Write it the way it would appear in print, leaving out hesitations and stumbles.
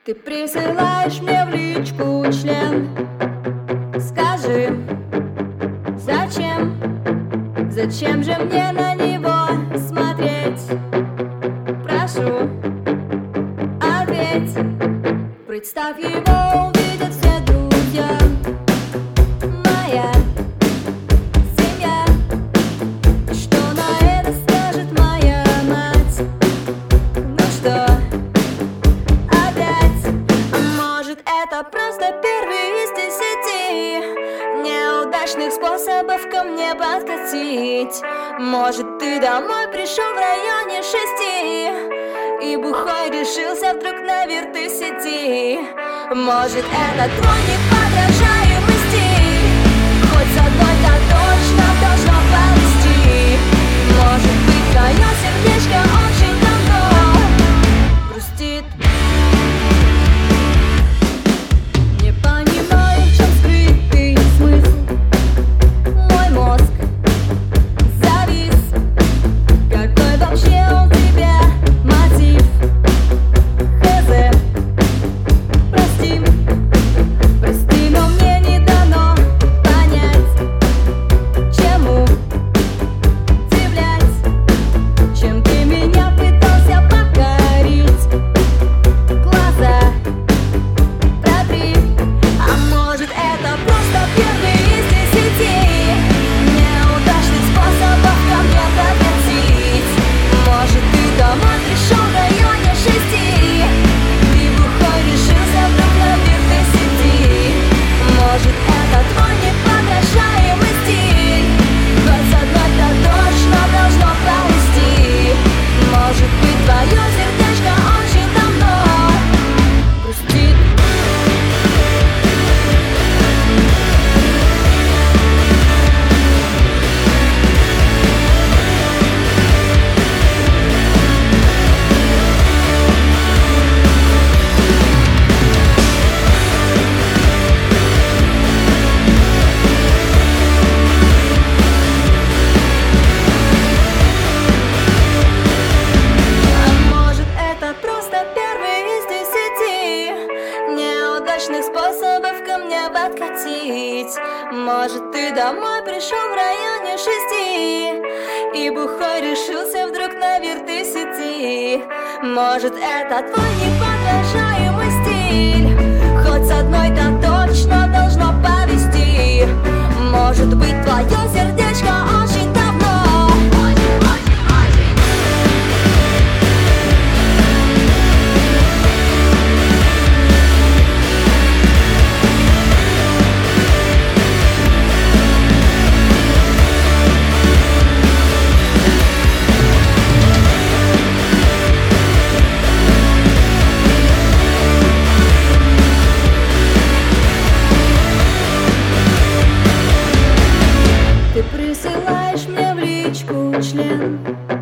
Ты присылаешь мне в личку член. Скажи, зачем? Зачем же мне на него смотреть? Прошу, ответь. Представь, его увидят все друзья. Моя семья. Что на это скажет моя мать? Ну что, опять? А может, это просто первый из 10 неудачных способов ко мне подкатить? Может, ты домой пришел в районе 6 и бухой решился вдруг на вирты сети? Может, это твой неподражаемый стиль? Хоть с одной-то точно должно повести. Может быть, твое сердечко очень давно грустит. Не понимаю, в чем скрытый смысл. Мой мозг завис. Какой вообще у тебя мотив? Хз, прости, прости, но мне не дано понять, чему удивлять, чем ты меня пытался покорить. Глаза протри. А может, это просто первый из 10 неудачных способов ко мне подкатить? Может, ты домой пришел в районе 6 и бухой решился вдруг на вирты сети? Может, это твой неподражаемый стиль? Хоть с одной-то точно должно повести. Может быть, твое сердечко очень давно грустит. А может, это просто первый из 10 неудачных способов ко мне подкатить? Может, ты домой пришел в районе 6 и бухой решился вдруг на вирты сети? Может, это твой неподражаемый стиль? Хоть с одной-то точно должно повести. Может быть, твое сердечко очень давно Ты присылаешь мне в личку член.